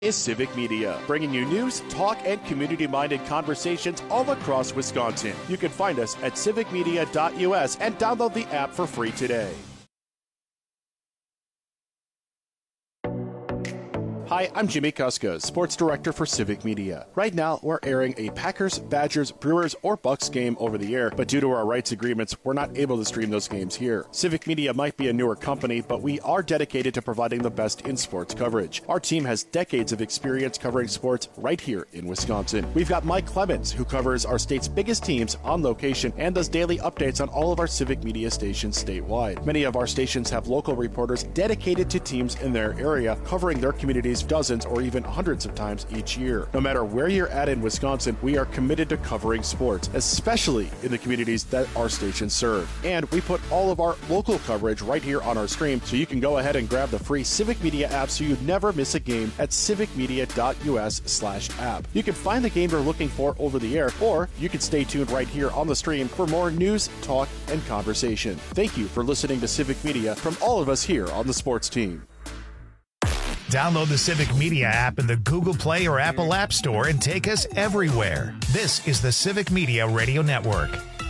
Is Civic Media, bringing you news, talk, and community-minded conversations all across Wisconsin. You can find us at civicmedia.us and download the app for free today. Hi, I'm Jimmy Kuska, Sports Director for Civic Media. Right now, we're airing a Packers, Badgers, Brewers, or Bucks game over the air, but due to our rights agreements, we're not able to stream those games here. Civic Media might be a newer company, but we are dedicated to providing the best in sports coverage. Our team has decades of experience covering sports right here in Wisconsin. We've got Mike Clemens, who covers our state's biggest teams on location and does daily updates on all of our Civic Media stations statewide. Many of our stations have local reporters dedicated to teams in their area, covering their communities dozens or even hundreds of times each year. No matter where you're at in Wisconsin, we are committed to covering sports, especially in the communities that our stations serve. And we put all of our local coverage right here on our stream, so you can go ahead and grab the free Civic Media app so you never miss a game at civicmedia.us/app. You can find the game you're looking for over the air, or you can stay tuned right here on the stream for more news, talk, and conversation. Thank you for listening to Civic Media from all of us here on the sports team. Download the Civic Media app in the Google Play or Apple App Store and take us everywhere. This is the Civic Media Radio Network.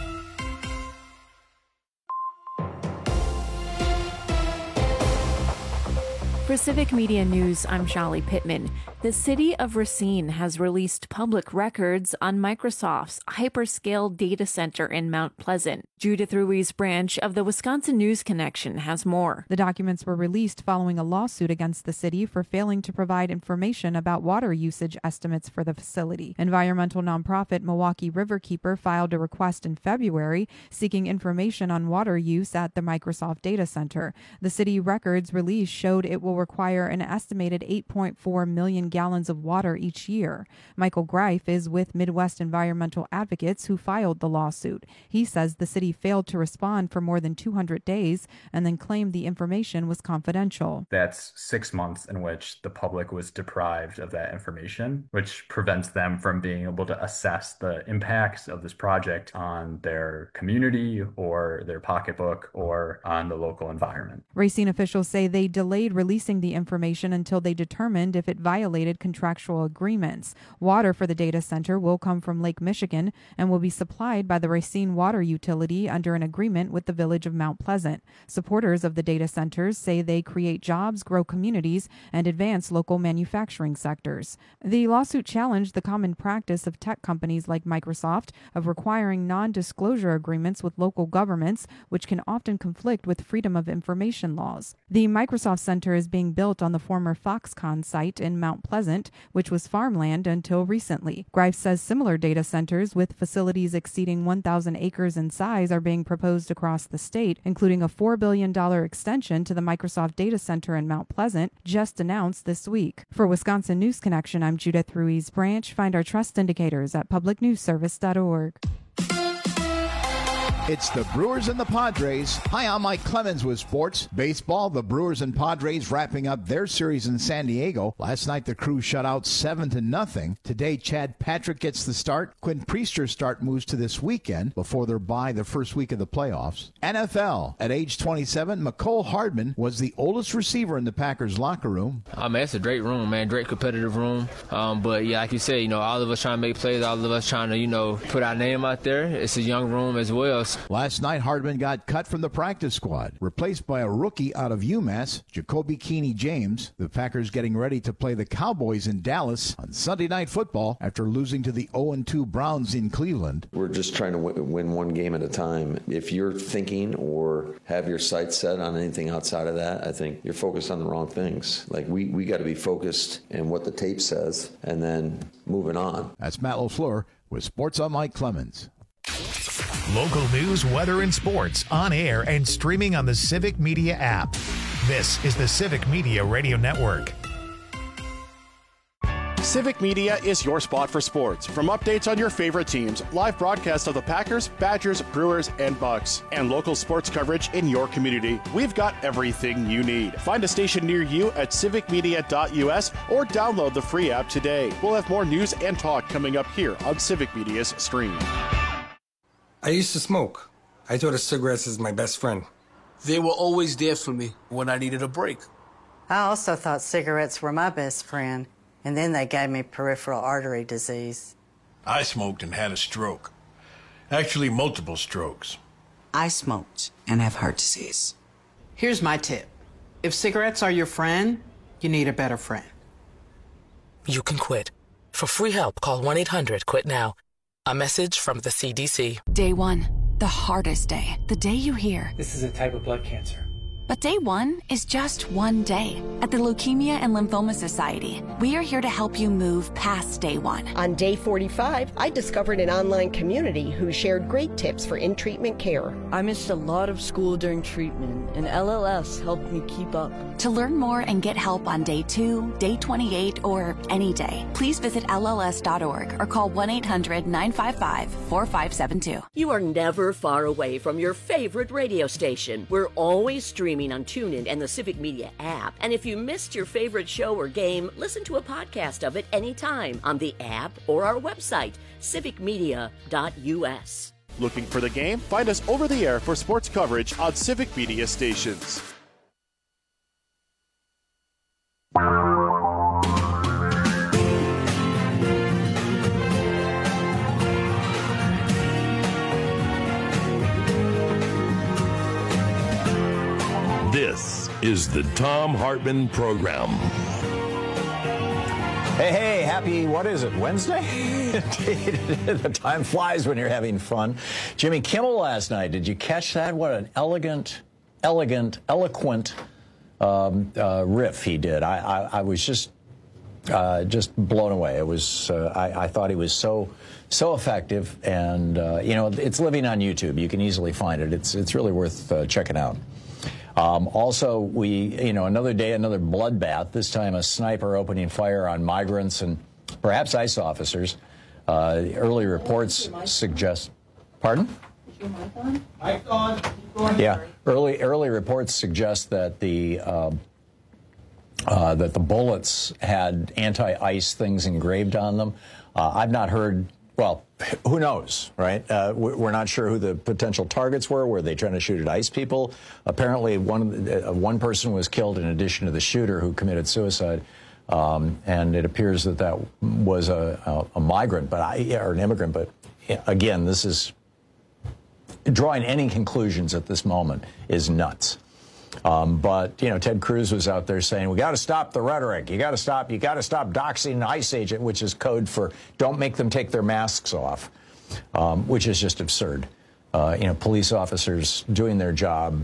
For Civic Media News, I'm Shali Pittman. The city of Racine has released public records on Microsoft's hyperscale data center in Mount Pleasant. Judith Ruiz branch of the Wisconsin News Connection has more. The documents were released following a lawsuit against the city for failing to provide information about water usage estimates for the facility. Environmental nonprofit Milwaukee Riverkeeper filed a request in February seeking information on water use at the Microsoft data center. The city records release showed it will require an estimated 8.4 million gallons of water each year. Michael Greif is with Midwest Environmental Advocates, who filed the lawsuit. He says the city failed to respond for more than 200 days and then claimed the information was confidential. That's 6 months in which the public was deprived of that information, which prevents them from being able to assess the impacts of this project on their community or their pocketbook or on the local environment. Racine officials say they delayed releasing the information until they determined if it violated contractual agreements. Water for the data center will come from Lake Michigan and will be supplied by the Racine Water Utility under an agreement with the village of Mount Pleasant. Supporters of the data centers say they create jobs, grow communities, and advance local manufacturing sectors. The lawsuit challenged the common practice of tech companies like Microsoft of requiring non-disclosure agreements with local governments, which can often conflict with freedom of information laws. The Microsoft Center is being built on the former Foxconn site in Mount Pleasant, which was farmland until recently. Greif says similar data centers with facilities exceeding 1,000 acres in size are being proposed across the state, including a $4 billion extension to the Microsoft data center in Mount Pleasant, just announced this week. For Wisconsin News Connection, I'm Judith Ruiz Branch. Find our trust indicators at publicnewsservice.org. It's the Brewers and the Padres. Hi, I'm Mike Clemens with sports. Baseball, the Brewers and Padres wrapping up their series in San Diego. Last night, the Crew shut out 7-0. Today, Chad Patrick gets the start. Quinn Priester's start moves to this weekend before their bye the first week of the playoffs. NFL. At age 27, Mecole Hardman was the oldest receiver in the Packers locker room. Man, it's a great room, man. Great competitive room. But, yeah, like you said, all of us trying to make plays, all of us trying to, put our name out there. It's a young room as well. Last night, Hardman got cut from the practice squad, replaced by a rookie out of UMass, Jacoby Keeney James. The Packers getting ready to play the Cowboys in Dallas on Sunday Night Football after losing to the 0-2 Browns in Cleveland. We're just trying to win one game at a time. If you're thinking or have your sights set on anything outside of that, I think you're focused on the wrong things. Like, we got to be focused in what the tape says and then moving on. That's Matt LaFleur with Sports on Mike Clemens. Local news, weather, and sports on air and streaming on the Civic Media app. This is the Civic Media Radio Network. Civic Media is your spot for sports. From updates on your favorite teams, live broadcasts of the Packers, Badgers, Brewers, and Bucks, and local sports coverage in your community, we've got everything you need. Find a station near you at civicmedia.us or download the free app today. We'll have more news and talk coming up here on Civic Media's stream. I used to smoke. I thought of cigarettes as my best friend. They were always there for me when I needed a break. I also thought cigarettes were my best friend. And then they gave me peripheral artery disease. I smoked and had a stroke. Actually, multiple strokes. I smoked and have heart disease. Here's my tip. If cigarettes are your friend, you need a better friend. You can quit. For free help, call 1-800-QUIT-NOW. A message from the CDC. Day one, the hardest day. The day you hear, this is a type of blood cancer. But day one is just one day. At the Leukemia and Lymphoma Society, we are here to help you move past day one. On day 45, I discovered an online community who shared great tips for in-treatment care. I missed a lot of school during treatment, and LLS helped me keep up. To learn more and get help on day 2, day 28, or any day, please visit LLS.org or call 1-800-955-4572. You are never far away from your favorite radio station. We're always streaming on TuneIn and the Civic Media app. And if you missed your favorite show or game, listen to a podcast of it anytime on the app or our website, civicmedia.us. Looking for the game? Find us over the air for sports coverage on Civic Media stations. This is the Thom Hartmann Program. Hey, happy, what is it, Wednesday? The time flies when you're having fun. Jimmy Kimmel last night, did you catch that? What an eloquent riff he did. I was just blown away. It was, I thought he was so effective, and, it's living on YouTube. You can easily find it. It's really worth checking out. Also, another day, another bloodbath, this time a sniper opening fire on migrants and perhaps ICE officers. Early reports suggest... Pardon? Is your mic on? Mic's on. Keep going. Yeah. Early reports suggest that the bullets had anti-ICE things engraved on them. I've not heard... Well, who knows, right? We're not sure who the potential targets were. Were they trying to shoot at ICE people? Apparently, one person was killed in addition to the shooter who committed suicide, and it appears that was a migrant, or an immigrant. But again, this is drawing any conclusions at this moment is nuts. But Ted Cruz was out there saying, we got to stop the rhetoric. You got to stop doxing an ICE agent, which is code for don't make them take their masks off, which is just absurd. Police officers doing their job,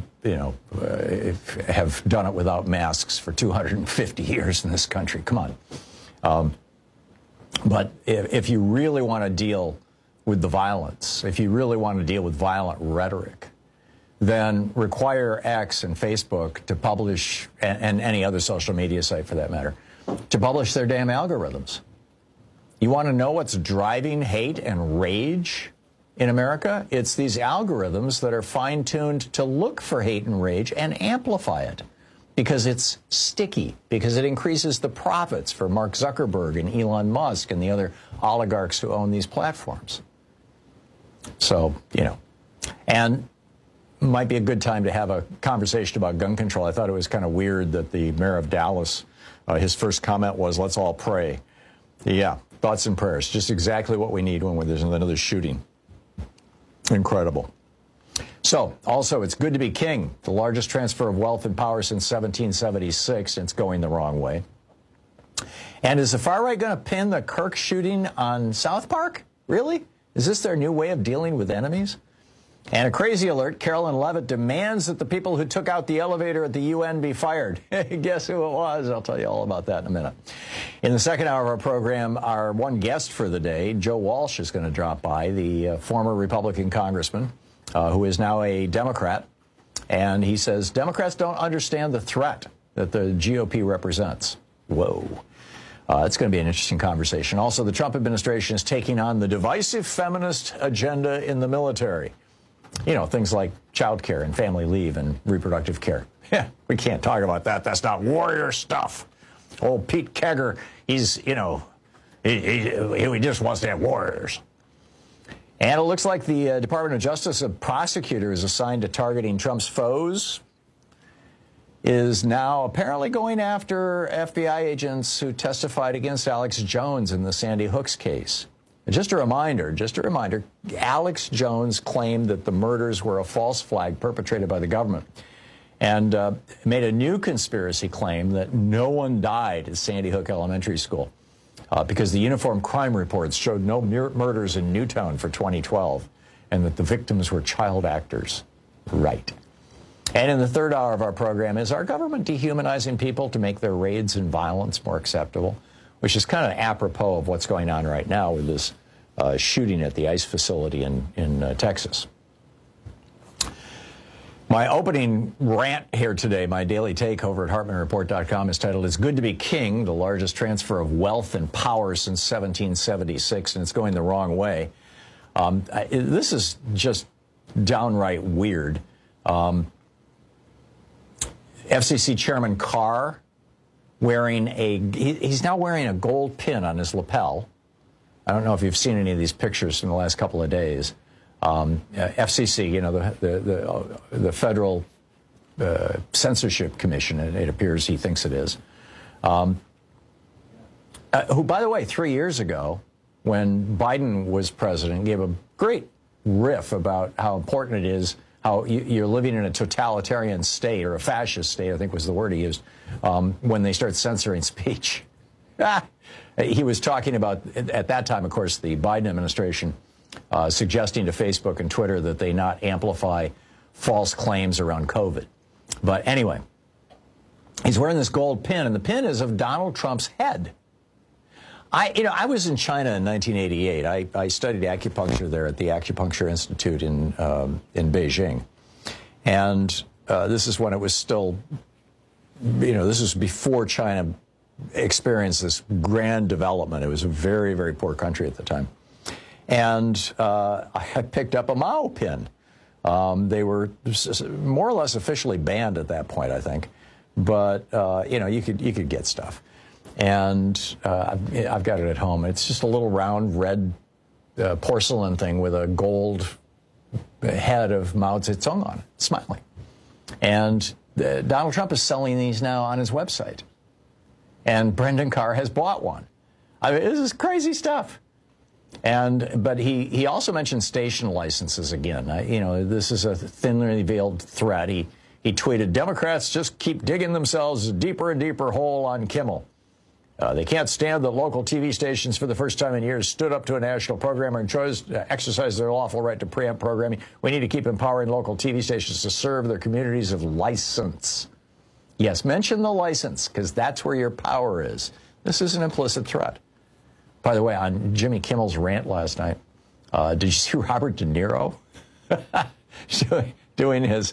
have done it without masks for 250 years in this country. Come on. But if you really want to deal with the violence, if you really want to deal with violent rhetoric, then require X and Facebook to publish, and any other social media site for that matter, to publish their damn algorithms. You want to know what's driving hate and rage in America? It's these algorithms that are fine-tuned to look for hate and rage and amplify it because it's sticky, because it increases the profits for Mark Zuckerberg and Elon Musk and the other oligarchs who own these platforms. So, and might be a good time to have a conversation about gun control. I thought it was kind of weird that the mayor of Dallas, his first comment was, let's all pray. Yeah, thoughts and prayers. Just exactly what we need when there's another shooting. Incredible. So, also, it's good to be king. The largest transfer of wealth and power since 1776, and it's going the wrong way. And is the far right going to pin the Kirk shooting on South Park? Really? Is this their new way of dealing with enemies? And a crazy alert, Carolyn Levitt demands that the people who took out the elevator at the UN be fired. Guess who it was? I'll tell you all about that in a minute. In the second hour of our program, our one guest for the day, Joe Walsh, is going to drop by, the former Republican congressman who is now a Democrat. And he says Democrats don't understand the threat that the GOP represents. Whoa. It's going to be an interesting conversation. Also, the Trump administration is taking on the divisive feminist agenda in the military. Things like child care and family leave and reproductive care. Yeah, we can't talk about that. That's not warrior stuff. Old Pete Kegger, he just wants to have warriors. And it looks like the Department of Justice, a prosecutor, is assigned to targeting Trump's foes. is now apparently going after FBI agents who testified against Alex Jones in the Sandy Hooks case. Just a reminder, Alex Jones claimed that the murders were a false flag perpetrated by the government and made a new conspiracy claim that no one died at Sandy Hook Elementary School because the Uniform Crime Reports showed no murders in Newtown for 2012 and that the victims were child actors. Right. And in the third hour of our program, is our government dehumanizing people to make their raids and violence more acceptable? Which is kind of apropos of what's going on right now with this shooting at the ICE facility in Texas. My opening rant here today, my daily take over at HartmanReport.com is titled, "It's Good to Be King, the Largest Transfer of Wealth and Power Since 1776, and It's Going the Wrong Way." This is just downright weird. FCC Chairman Carr he's now wearing a gold pin on his lapel. I don't know if you've seen any of these pictures from the last couple of days. FCC, the Federal Censorship Commission, it appears he thinks it is, who, by the way, 3 years ago, when Biden was president, gave a great riff about how important it is, how you're living in a totalitarian state, or a fascist state, I think was the word he used, when they start censoring speech. He was talking about, at that time, of course, the Biden administration suggesting to Facebook and Twitter that they not amplify false claims around COVID. But anyway, he's wearing this gold pin, and the pin is of Donald Trump's head. I was in China in 1988. I studied acupuncture there at the Acupuncture Institute in Beijing. And this is when it was still, this was before China experienced this grand development. It was a very, very poor country at the time. And I picked up a Mao pin. They were more or less officially banned at that point, I think. But, you could get stuff. And I've got it at home. It's just a little round red porcelain thing with a gold head of Mao Zedong on it, smiling. And Donald Trump is selling these now on his website. And Brendan Carr has bought one. I mean, this is crazy stuff. But he also mentioned station licenses again. This is a thinly veiled threat. He tweeted, "Democrats just keep digging themselves a deeper and deeper hole on Kimmel. They can't stand that local TV stations for the first time in years stood up to a national programmer and chose to exercise their lawful right to preempt programming. We need to keep empowering local TV stations to serve their communities of license." Yes, mention the license, because that's where your power is. This is an implicit threat. By the way, on Jimmy Kimmel's rant last night, did you see Robert De Niro doing his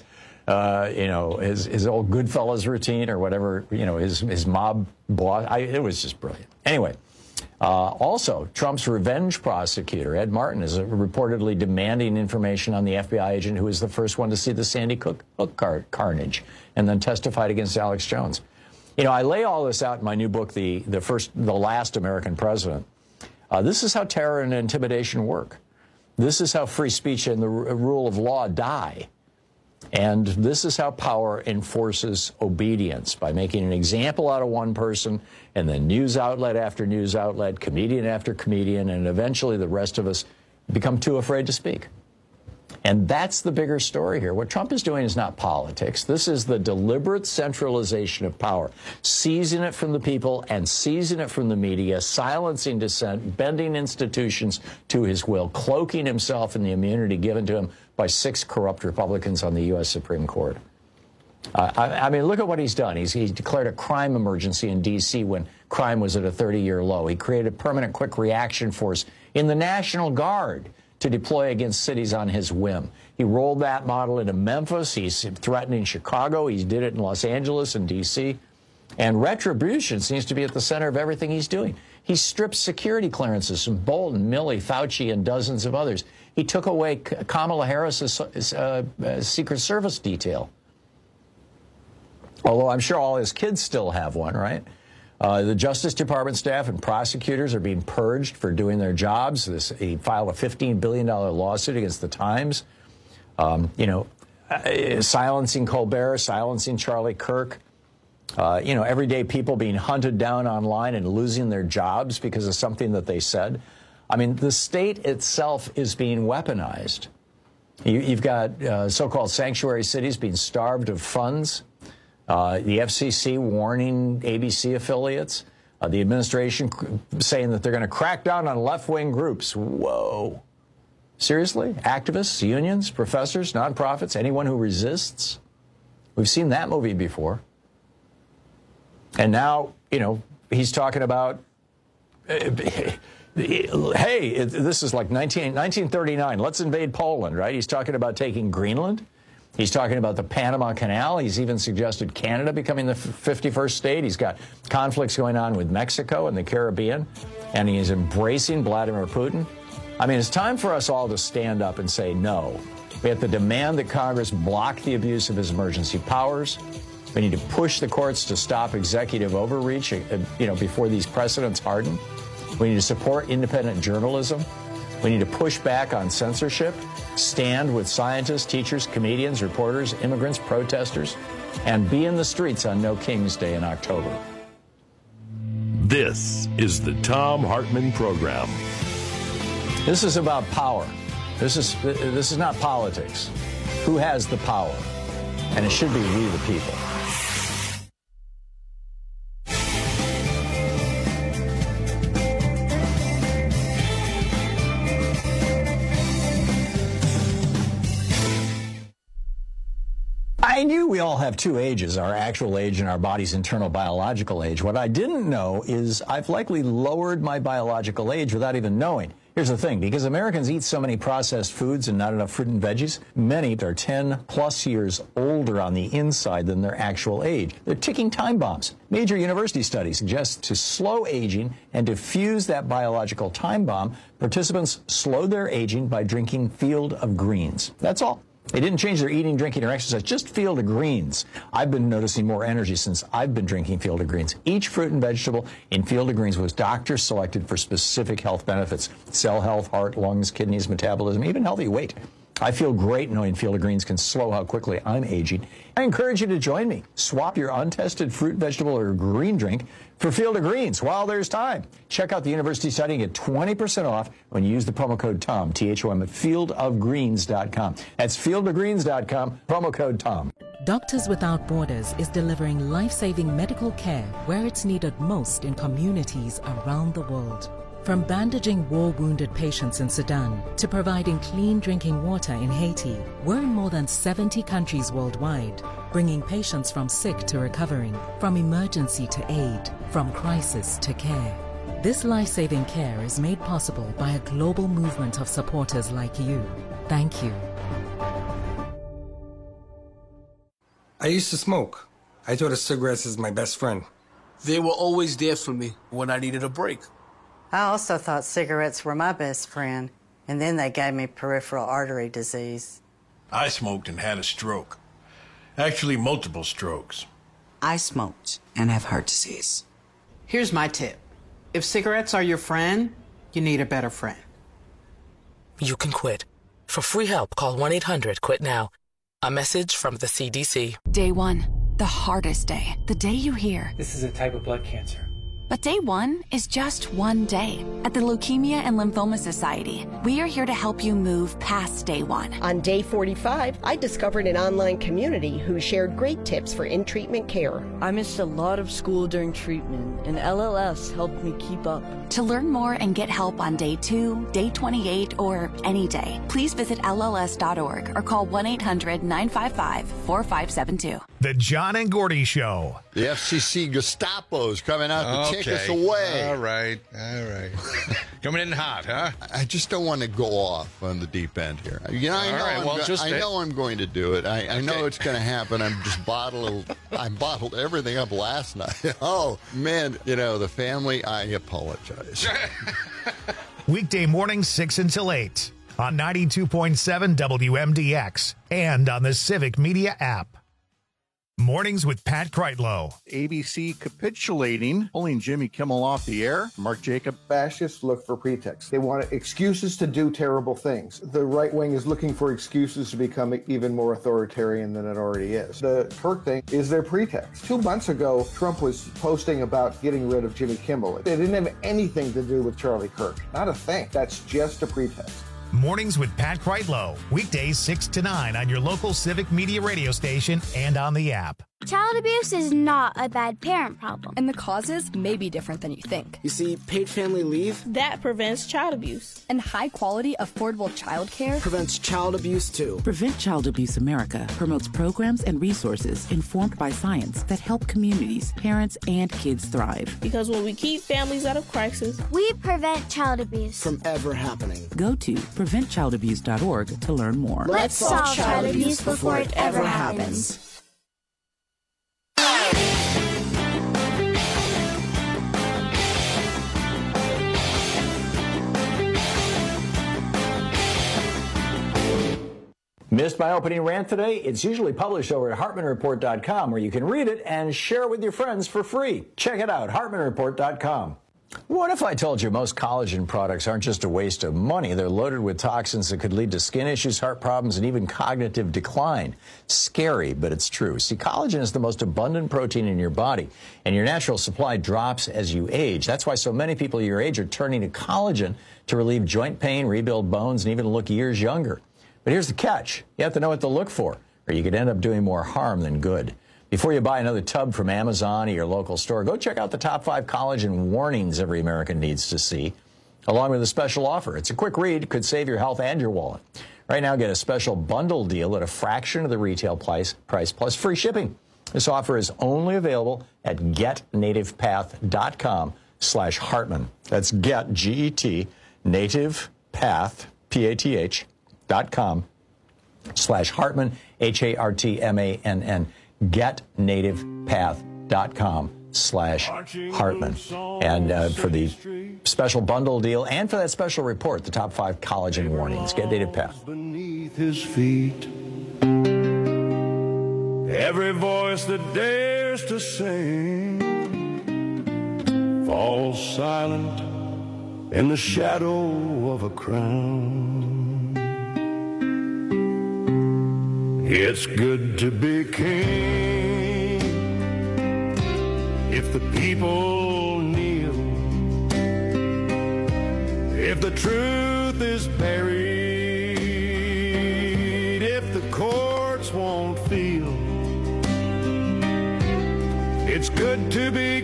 old Goodfellas routine or whatever, his mob boss? It was just brilliant. Anyway, also, Trump's revenge prosecutor, Ed Martin, is reportedly demanding information on the FBI agent who was the first one to see the Sandy Hook carnage and then testified against Alex Jones. I lay all this out in my new book, The Last American President. This is how terror and intimidation work. This is how free speech and the rule of law die. And this is how power enforces obedience, by making an example out of one person, and then news outlet after news outlet, comedian after comedian, and eventually the rest of us become too afraid to speak. And that's the bigger story here. What Trump is doing is not politics. This is the deliberate centralization of power, seizing it from the people and seizing it from the media, silencing dissent, bending institutions to his will, cloaking himself in the immunity given to him by 6 corrupt Republicans on the U.S. Supreme Court. I mean, look at what he's done. He declared a crime emergency in D.C. when crime was at a 30-year low. He created a permanent quick reaction force in the National Guard to deploy against cities on his whim. He rolled that model into Memphis. He's threatening Chicago. He did it in Los Angeles and D.C. And retribution seems to be at the center of everything he's doing. He stripped security clearances from Bolton, Milley, Fauci, and dozens of others. He took away Kamala Harris's Secret Service detail. Although I'm sure all his kids still have one, right? The Justice Department staff and prosecutors are being purged for doing their jobs. He filed a $15 billion lawsuit against the Times. silencing Colbert, silencing Charlie Kirk. Everyday people being hunted down online and losing their jobs because of something that they said. I mean, the state itself is being weaponized. You've got so-called sanctuary cities being starved of funds. The FCC warning ABC affiliates. The administration saying that they're going to crack down on left-wing groups. Whoa. Seriously? Activists, unions, professors, nonprofits, anyone who resists? We've seen that movie before. And now, he's talking about, hey, this is like 1939. Let's invade Poland, right? He's talking about taking Greenland. He's talking about the Panama Canal. He's even suggested Canada becoming the 51st state. He's got conflicts going on with Mexico and the Caribbean, and he's embracing Vladimir Putin. I mean, it's time for us all to stand up and say no. We have to demand that Congress block the abuse of his emergency powers. We need to push the courts to stop executive overreach, before these precedents harden. We need to support independent journalism. We need to push back on censorship, stand with scientists, teachers, comedians, reporters, immigrants, protesters, and be in the streets on No King's Day in October. This is the Thom Hartmann Program. This is about power. This is not politics. Who has the power? And it should be we the people. I knew we all have two ages, our actual age and our body's internal biological age. What I didn't know is I've likely lowered my biological age without even knowing. Here's the thing, because Americans eat so many processed foods and not enough fruit and veggies, many are 10 plus years older on the inside than their actual age. They're ticking time bombs. Major university studies suggest to slow aging and diffuse that biological time bomb, participants slowed their aging by drinking Field of Greens. That's all. They didn't change their eating, drinking, or exercise, just Field of Greens. I've been noticing more energy since I've been drinking Field of Greens. Each fruit and vegetable in Field of Greens was doctor selected for specific health benefits: cell health, heart, lungs, kidneys, metabolism, even healthy weight. I feel great knowing Field of Greens can slow how quickly I'm aging. I encourage you to join me. Swap your untested fruit, vegetable, or green drink for Field of Greens while there's time. Check out the university study and get 20% off when you use the promo code TOM, T-H-O-M, at fieldofgreens.com. That's fieldofgreens.com, promo code TOM. Doctors Without Borders is delivering life-saving medical care where it's needed most in communities around the world. From bandaging war-wounded patients in Sudan to providing clean drinking water in Haiti, we're in more than 70 countries worldwide, bringing patients from sick to recovering, from emergency to aid, from crisis to care. This life-saving care is made possible by a global movement of supporters like you. Thank you. I used to smoke. I thought of cigarettes as my best friend. They were always there for me when I needed a break. I also thought cigarettes were my best friend, and then they gave me peripheral artery disease. I smoked and had a stroke. Actually, multiple strokes. I smoked and have heart disease. Here's my tip. If cigarettes are your friend, you need a better friend. You can quit. For free help, call 1-800-QUIT-NOW. A message from the CDC. Day one, the hardest day. The day you hear, this is a type of blood cancer. But day one is just one day. At the Leukemia and Lymphoma Society, we are here to help you move past day one. On day 45, I discovered an online community who shared great tips for in-treatment care. I missed a lot of school during treatment, and LLS helped me keep up. To learn more and get help on day 2, day 28, or any day, please visit LLS.org or call 1-800-955-4572. The John and Gordy Show. The FCC Gestapo's coming out to take us away. All right. Coming in hot, huh? I just don't want to go off on the deep end here. You know, I know I'm going to do it. I know it's going to happen. I bottled everything up last night. Oh, man, the family, I apologize. Weekday mornings 6 until 8 on 92.7 WMDX and on the Civic Media app. Mornings with Pat Kreitlow. ABC capitulating, pulling Jimmy Kimmel off the air. Mark Jacob. Fascists look for pretexts. They want excuses to do terrible things. The right wing is looking for excuses to become even more authoritarian than it already is. The Kirk thing is their pretext. 2 months ago, Trump was posting about getting rid of Jimmy Kimmel. It didn't have anything to do with Charlie Kirk. Not a thing. That's just a pretext. Mornings with Pat Kreitlow. Weekdays 6 to 9 on your local Civic Media radio station and on the app. Child abuse is not a bad parent problem. And the causes may be different than you think. You see, paid family leave, that prevents child abuse. And high-quality, affordable child care prevents child abuse, too. Prevent Child Abuse America promotes programs and resources informed by science that help communities, parents, and kids thrive. Because when we keep families out of crisis, we prevent child abuse from ever happening. Go to preventchildabuse.org to learn more. Let's solve child abuse before it ever happens. Missed my opening rant today? It's usually published over at HartmanReport.com, where you can read it and share it with your friends for free. Check it out, HartmanReport.com. What if I told you most collagen products aren't just a waste of money? They're loaded with toxins that could lead to skin issues, heart problems, and even cognitive decline. Scary, but it's true. See, collagen is the most abundant protein in your body, and your natural supply drops as you age. That's why so many people your age are turning to collagen to relieve joint pain, rebuild bones, and even look years younger. But here's the catch. You have to know what to look for, or you could end up doing more harm than good. Before you buy another tub from Amazon or your local store, go check out the top 5 collagen warnings every American needs to see, along with a special offer. It's a quick read, could save your health and your wallet. Right now, get a special bundle deal at a fraction of the retail price plus free shipping. This offer is only available at getnativepath.com/Hartman. That's get, G-E-T, nativepath, PATH.com/Hartman, HARTMANN, getnativepath.com/Hartman. And for the special bundle deal and for that special report, the top 5 collagen warnings, get Native Path. Beneath his feet, every voice that dares to sing falls silent in the shadow of a crown. It's good to be king if the people kneel, if the truth is buried, if the courts won't feel. It's good to be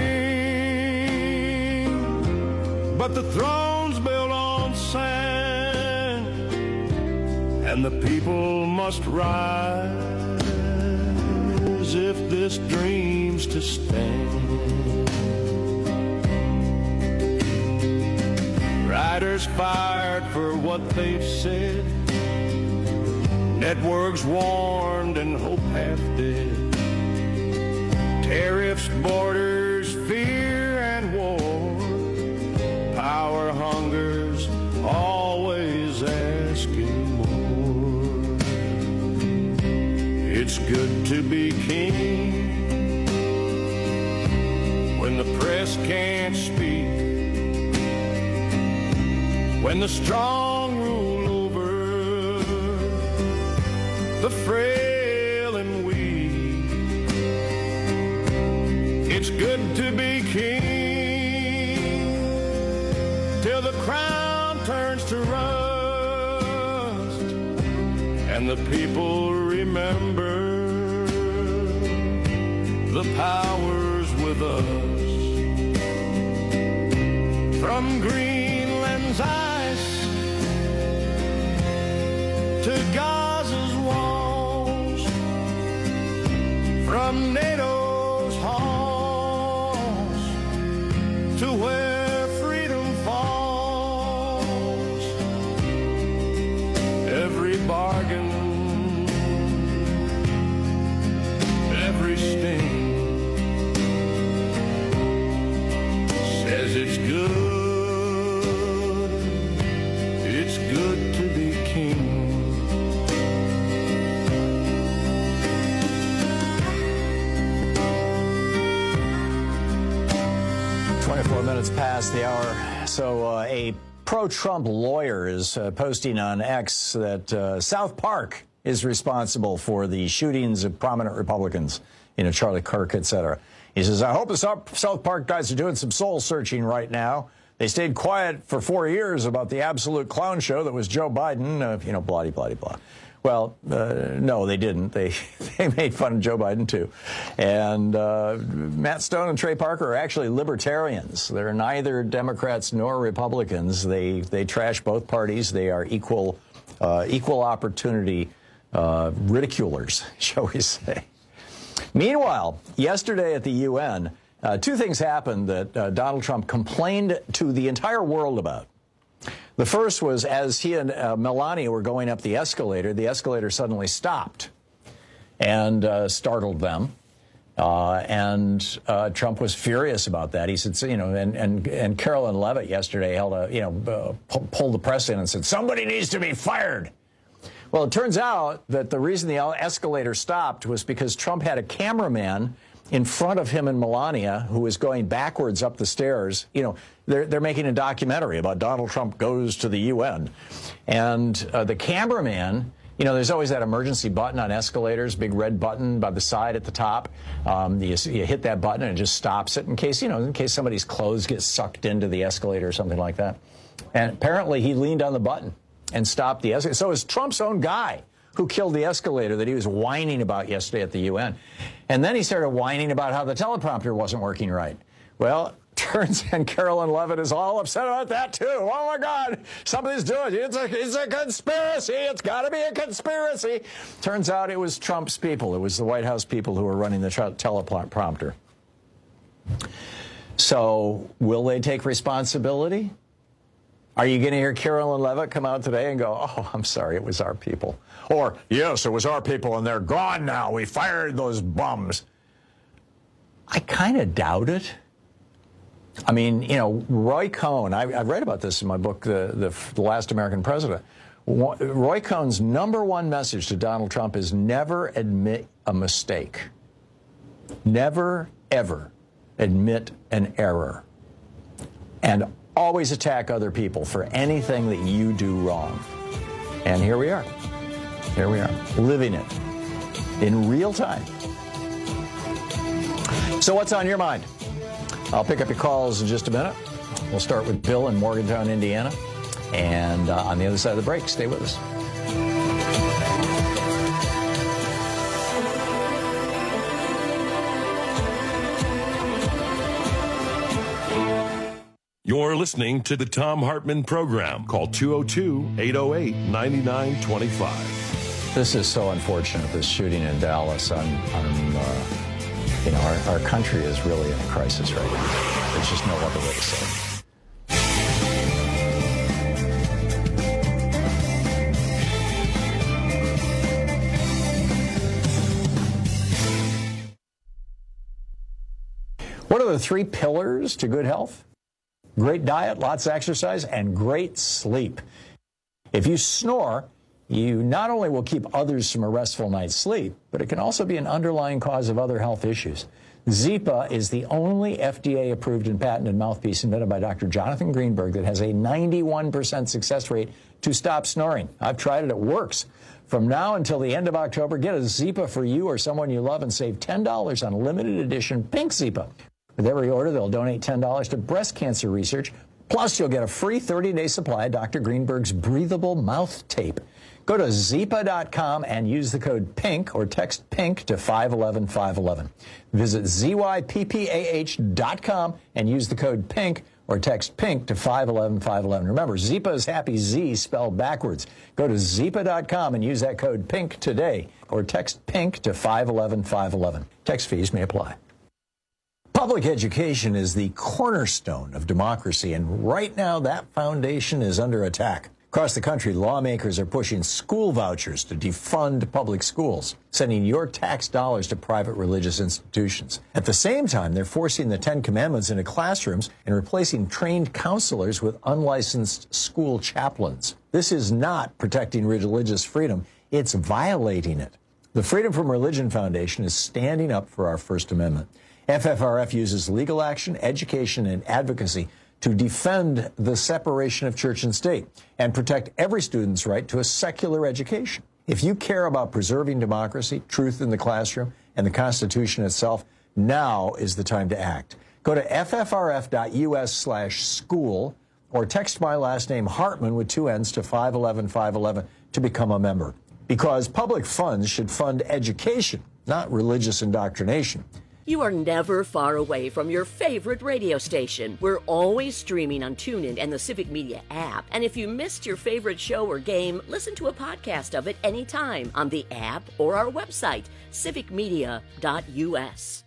king, but the throne's built on sand, and the people must rise if this dream's to stand. Riders fired for what they've said, networks warned and hope half dead. Tariffs, borders, fear and war, power hungers, always asking more. It's good to be king when the press can't speak, when the strong rule over the frail and weak. It's good to be king till the crown turns to rust and the people remember the power's with us. From Greenland's ice to Gaza's walls, from NATO's halls to where freedom falls, every bargain, every sting says it's good minutes past the hour. So a pro-Trump lawyer is posting on X that South Park is responsible for the shootings of prominent Republicans, Charlie Kirk, etc. He says, I hope the South Park guys are doing some soul searching right now. They stayed quiet for 4 years about the absolute clown show that was Joe Biden, blah, blah, blah, blah. Well, no, they didn't. They made fun of Joe Biden, too. And Matt Stone and Trey Parker are actually libertarians. They're neither Democrats nor Republicans. They trash both parties. They are equal opportunity ridiculers, shall we say. Meanwhile, yesterday at the UN, two things happened that Donald Trump complained to the entire world about. The first was as he and Melania were going up the escalator suddenly stopped and startled them. And Trump was furious about that. He said, and Carolyn Levitt yesterday pulled the press in and said, somebody needs to be fired. Well, it turns out that the reason the escalator stopped was because Trump had a cameraman in front of him and Melania, who was going backwards up the stairs. They're making a documentary about Donald Trump goes to the UN. And the cameraman, there's always that emergency button on escalators, big red button by the side at the top. You hit that button and it just stops it in case somebody's clothes get sucked into the escalator or something like that. And apparently he leaned on the button and stopped the escalator. So it was Trump's own guy who killed the escalator that he was whining about yesterday at the UN. And then he started whining about how the teleprompter wasn't working right. Well, turns out Carolyn Levitt is all upset about that, too. Oh, my God, somebody's doing it. It's a conspiracy. It's got to be a conspiracy. Turns out it was Trump's people. It was the White House people who were running the teleprompter. So will they take responsibility? Are you going to hear Carolyn Levitt come out today and go, oh, I'm sorry, it was our people? Or, yes, it was our people, and they're gone now. We fired those bums. I kind of doubt it. I mean, Roy Cohn, I read about this in my book, The Last American President. Roy Cohn's number one message to Donald Trump is never admit a mistake. Never, ever admit an error. And always attack other people for anything that you do wrong. And here we are. Here we are, living it in real time. So what's on your mind? I'll pick up your calls in just a minute. We'll start with Bill in Morgantown, Indiana. And on the other side of the break, stay with us. You're listening to the Thom Hartmann Program. Call 202-808-9925. This is so unfortunate, this shooting in Dallas. Our country is really in a crisis right now. There's just no other way to say it. What are the three pillars to good health? Great diet, lots of exercise, and great sleep. If you snore, you not only will keep others from a restful night's sleep, but it can also be an underlying cause of other health issues. Zypa is the only FDA-approved and patented mouthpiece invented by Dr. Jonathan Greenberg that has a 91% success rate to stop snoring. I've tried it. It works. From now until the end of October, get a Zypa for you or someone you love and save $10 on a limited edition pink Zypa. With every order, they'll donate $10 to breast cancer research. Plus, you'll get a free 30-day supply of Dr. Greenberg's breathable mouth tape. Go to Zypa.com and use the code PINK or text PINK to 511-511. Visit ZYPPAH.com and use the code PINK or text PINK to 511-511. Remember, Zypa is happy Z spelled backwards. Go to Zypa.com and use that code PINK today or text PINK to 511-511. Text fees may apply. Public education is the cornerstone of democracy, and right now that foundation is under attack. Across the country, lawmakers are pushing school vouchers to defund public schools, sending your tax dollars to private religious institutions. At the same time, they're forcing the Ten Commandments into classrooms and replacing trained counselors with unlicensed school chaplains. This is not protecting religious freedom. It's violating it. The Freedom from Religion Foundation is standing up for our First Amendment. FFRF uses legal action, education, and advocacy to defend the separation of church and state and protect every student's right to a secular education. If you care about preserving democracy, truth in the classroom, and the Constitution itself, now is the time to act. Go to ffrf.us/school or text my last name Hartman with 2 N's to 511-511 to become a member. Because public funds should fund education, not religious indoctrination. You are never far away from your favorite radio station. We're always streaming on TuneIn and the Civic Media app. And if you missed your favorite show or game, listen to a podcast of it anytime on the app or our website, civicmedia.us.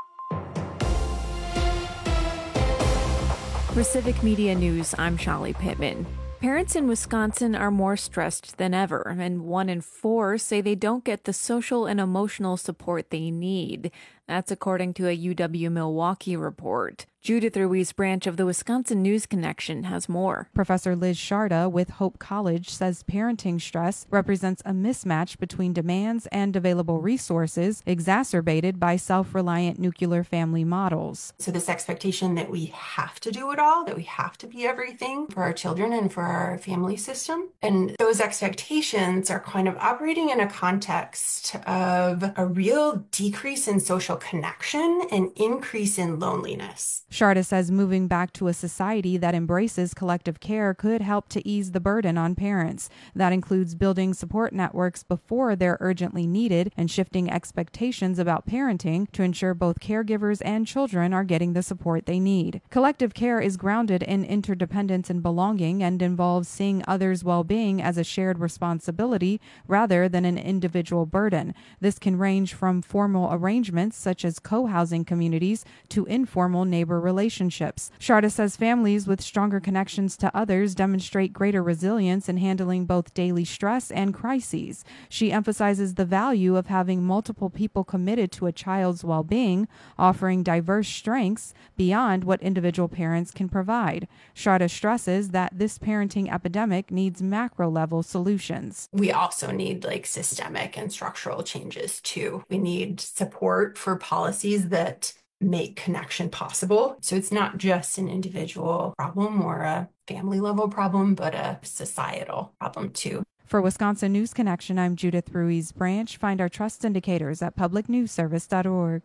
For Civic Media News, I'm Shali Pittman. Parents in Wisconsin are more stressed than ever, and 1 in 4 say they don't get the social and emotional support they need. That's according to a UW-Milwaukee report. Judith Ruiz Branch of the Wisconsin News Connection has more. Professor Liz Sharda with Hope College says parenting stress represents a mismatch between demands and available resources, exacerbated by self-reliant nuclear family models. So this expectation that we have to do it all, that we have to be everything for our children and for our family system. And those expectations are kind of operating in a context of a real decrease in social connection and increase in loneliness. Sharda says moving back to a society that embraces collective care could help to ease the burden on parents. That includes building support networks before they're urgently needed and shifting expectations about parenting to ensure both caregivers and children are getting the support they need. Collective care is grounded in interdependence and belonging and involves seeing others' well-being as a shared responsibility rather than an individual burden. This can range from formal arrangements such as co-housing communities to informal neighbor relationships. Sharda says families with stronger connections to others demonstrate greater resilience in handling both daily stress and crises. She emphasizes the value of having multiple people committed to a child's well-being, offering diverse strengths beyond what individual parents can provide. Sharda stresses that this parenting epidemic needs macro-level solutions. We also need systemic and structural changes too. We need support for policies that make connection possible. So it's not just an individual problem or a family level problem, but a societal problem too. For Wisconsin News Connection, I'm Judith Ruiz Branch. Find our trust indicators at publicnewsservice.org.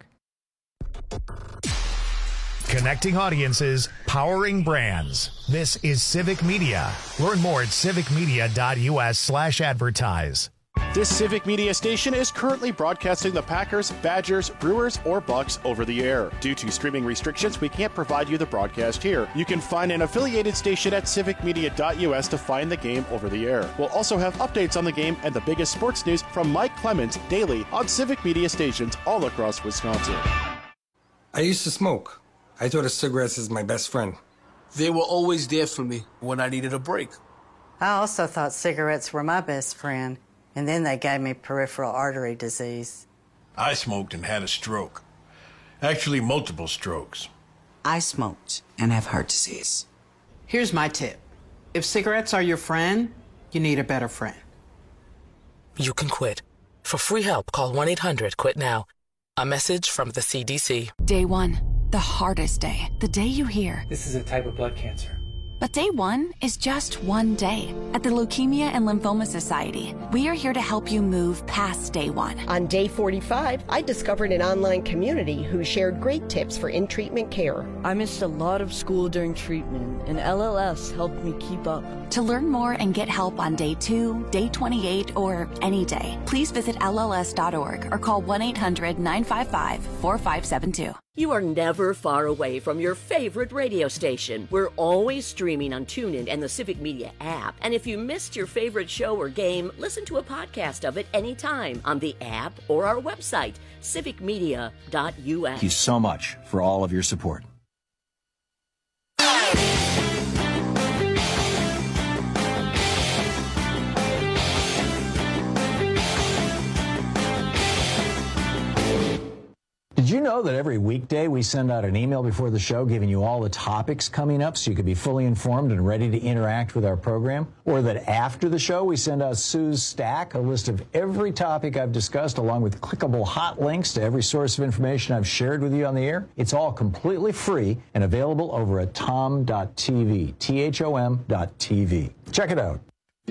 Connecting audiences, powering brands. This is Civic Media. Learn more at civicmedia.us/advertise. This Civic Media station is currently broadcasting the Packers, Badgers, Brewers, or Bucks over the air. Due to streaming restrictions, we can't provide you the broadcast here. You can find an affiliated station at civicmedia.us to find the game over the air. We'll also have updates on the game and the biggest sports news from Mike Clemens daily on Civic Media stations all across Wisconsin. I used to smoke. I thought of cigarettes as my best friend. They were always there for me when I needed a break. I also thought cigarettes were my best friend. And then they gave me peripheral artery disease. I smoked and had a stroke. Actually, multiple strokes. I smoked and have heart disease. Here's my tip. If cigarettes are your friend, you need a better friend. You can quit. For free help, call 1-800-QUIT-NOW. A message from the CDC. Day 1, the hardest day. The day you hear, this is a type of blood cancer. But day 1 is just one day. At the Leukemia and Lymphoma Society, we are here to help you move past day 1. On day 45, I discovered an online community who shared great tips for in-treatment care. I missed a lot of school during treatment, and LLS helped me keep up. To learn more and get help on day 2, day 28, or any day, please visit LLS.org or call 1-800-955-4572. You are never far away from your favorite radio station. We're always streaming on TuneIn and the Civic Media app. And if you missed your favorite show or game, listen to a podcast of it anytime on the app or our website, civicmedia.us. Thank you so much for all of your support. Did you know know that every weekday we send out an email before the show giving you all the topics coming up so you can be fully informed and ready to interact with our program? Or that after the show we send out Sue's Stack, a list of every topic I've discussed along with clickable hot links to every source of information I've shared with you on the air? It's all completely free and available over at tom.tv, THOM.tv. Check it out.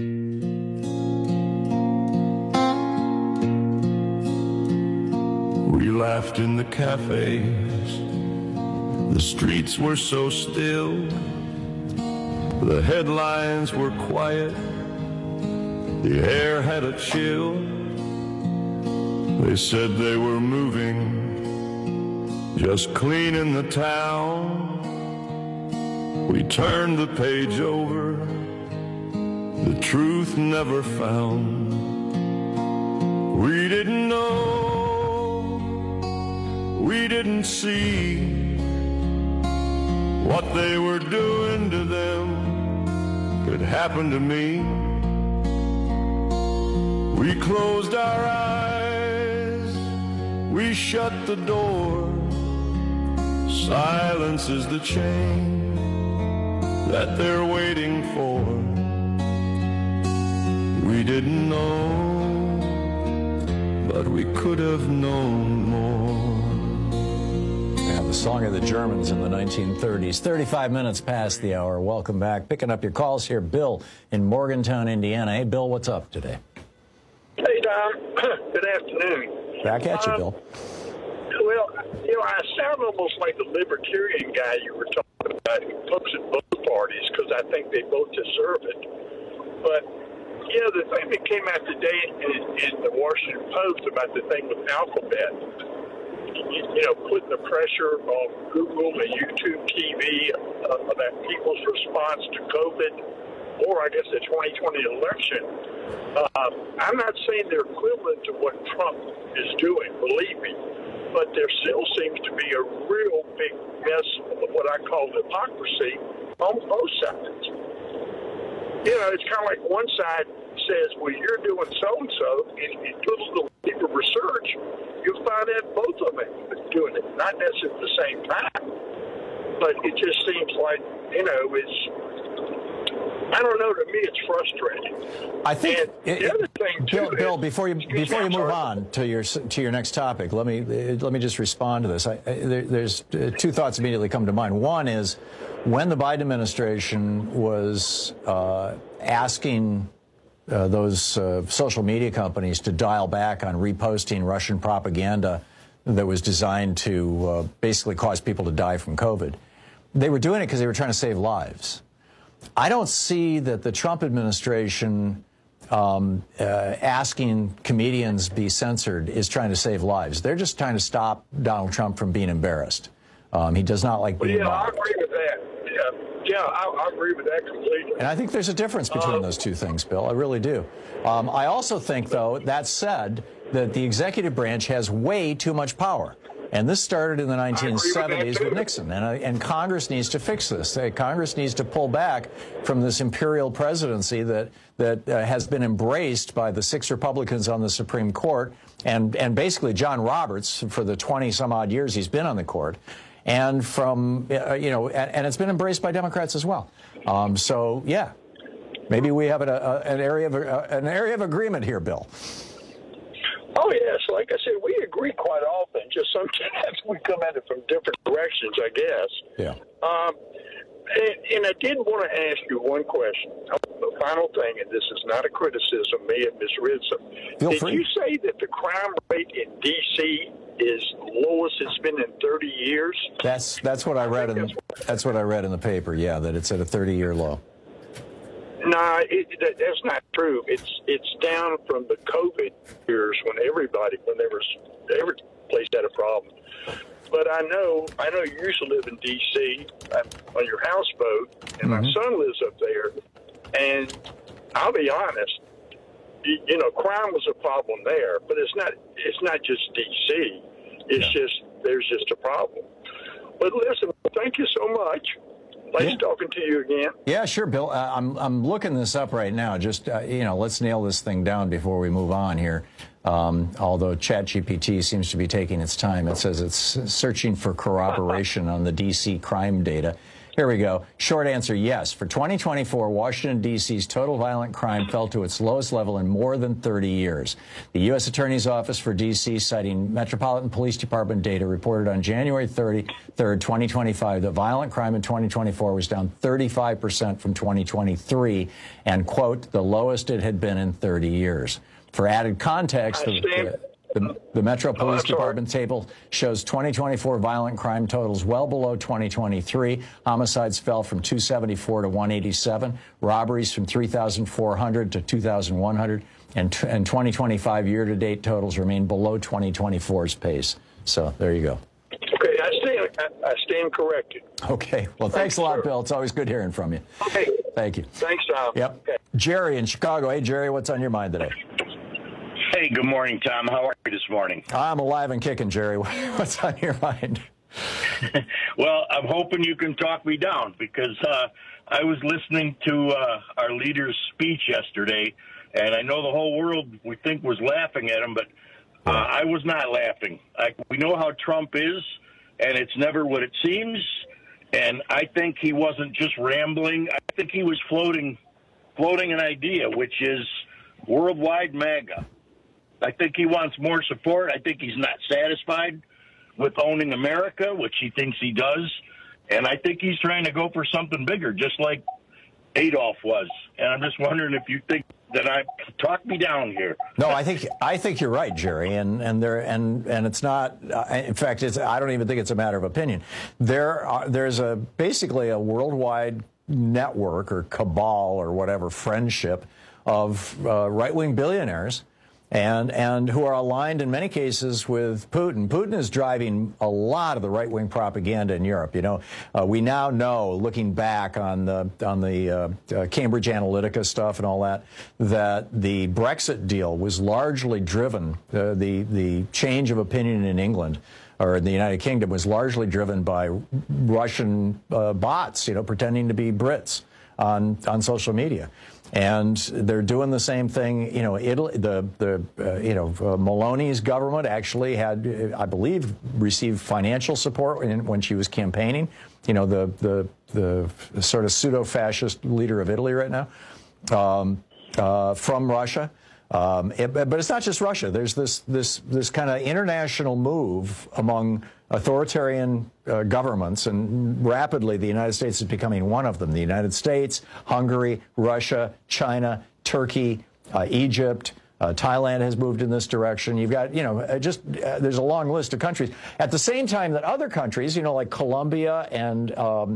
We laughed in the cafes. The streets were so still. The headlines were quiet. The air had a chill. They said they were moving, just cleaning the town. We turned the page over, the truth never found. We didn't know, we didn't see what they were doing to them could happen to me. We closed our eyes, we shut the door. Silence is the change that they're waiting for. We didn't know, but we could have known more. Yeah, the song of the Germans in the 1930s. 35 minutes past the hour. Welcome back. Picking up your calls here. Bill in Morgantown, Indiana. Hey, Bill, what's up today? Hey, Tom. Good afternoon. Back at you, Bill. Well, I sound almost like the libertarian guy you were talking about who looks at both parties because I think they both deserve it. But, the thing that came out today in the Washington Post about the thing with Alphabet, putting the pressure on Google and YouTube TV about people's response to COVID, or I guess the 2020 election, I'm not saying they're equivalent to what Trump is doing, believe me, but there still seems to be a real big mess of what I call hypocrisy on both sides. It's kind of like one side says, well, you're doing so-and-so, and if you do a little deeper research, you'll find out both of them are doing it, not necessarily at the same time. But it just seems like, I don't know, to me it's frustrating. I think the other thing too, Bill, before you move on to your next topic, let me just respond to this. There's two thoughts immediately come to mind. One is when the Biden administration was asking those social media companies to dial back on reposting Russian propaganda that was designed to basically cause people to die from COVID, they were doing it because they were trying to save lives. I don't see that the Trump administration asking comedians be censored is trying to save lives. They're just trying to stop Donald Trump from being embarrassed. He does not like being mocked. I agree with that. Yeah, I agree with that completely. And I think there's a difference between those two things, Bill. I really do. I also think, though, that said, that the executive branch has way too much power. And this started in the 1970s with Nixon, and Congress needs to fix this. Congress needs to pull back from this imperial presidency that has been embraced by the 6 Republicans on the Supreme Court and basically John Roberts for the 20-some-odd years he's been on the court, and from and it's been embraced by Democrats as well. So yeah, maybe we have an area of agreement here, Bill. Oh, yes. Like I said, we agree quite often. Just sometimes we come at it from different directions, I guess. Yeah. And I did want to ask you one question. The final thing, and this is not a criticism, may have misread something. Did you say that the crime rate in D.C. is lowest it's been in 30 years? That's what I read that's what I read in the paper. Yeah, that it's at a 30-year low. No, that's not true. It's down from the COVID years when every place had a problem. But I know you used to live in D.C. on your houseboat, and my son lives up there. And I'll be honest, crime was a problem there, but it's not just D.C. It's just there's just a problem. But listen, thank you so much. Nice talking to you again. Yeah, sure, Bill. I'm looking this up right now. Just, let's nail this thing down before we move on here. Although ChatGPT seems to be taking its time. It says it's searching for corroboration on the D.C. crime data. Here we go. Short answer, yes. For 2024, Washington, D.C.'s total violent crime fell to its lowest level in more than 30 years. The U.S. Attorney's Office for D.C., citing Metropolitan Police Department data, reported on January 3rd, 2025, that violent crime in 2024 was down 35% from 2023 and, quote, the lowest it had been in 30 years. For added context, the Metro Police Department table shows 2024 violent crime totals well below 2023. Homicides fell from 274 to 187. Robberies from 3,400 to 2,100. And 2025 year-to-date totals remain below 2024's pace. So there you go. Okay, I stand corrected. Okay. Well, thanks a lot, Bill. It's always good hearing from you. Okay. Thank you. Thanks, Tom. Yep. Okay. Jerry in Chicago. Hey, Jerry, what's on your mind today? Hey, good morning, Tom. How are you this morning? I'm alive and kicking, Jerry. What's on your mind? Well, I'm hoping you can talk me down because I was listening to our leader's speech yesterday, and I know the whole world we think was laughing at him, but I was not laughing. We know how Trump is, and it's never what it seems, and I think he wasn't just rambling. I think he was floating an idea, which is worldwide MAGA. I think he wants more support. I think he's not satisfied with owning America, which he thinks he does. And I think he's trying to go for something bigger, just like Adolf was. And I'm just wondering if you think that talk me down here. No, I think you're right, Jerry. And it's not. In fact, I don't even think it's a matter of opinion. There's basically a worldwide network or cabal or whatever friendship of right-wing billionaires. And who are aligned in many cases with Putin. Putin is driving a lot of the right-wing propaganda in Europe. We now know, looking back on the Cambridge Analytica stuff and all that the Brexit deal was largely driven. The change of opinion in England or in the United Kingdom was largely driven by Russian bots, pretending to be Brits on social media. And they're doing the same thing. Italy, Meloni's government actually had, I believe, received financial support when she was campaigning. The sort of pseudo-fascist leader of Italy right now from Russia. But it's not just Russia. There's this kind of international move among authoritarian governments, and rapidly the United States is becoming one of them. The United States, Hungary, Russia, China, Turkey, Egypt, Thailand has moved in this direction. You've got, there's a long list of countries. At the same time that other countries, like Colombia and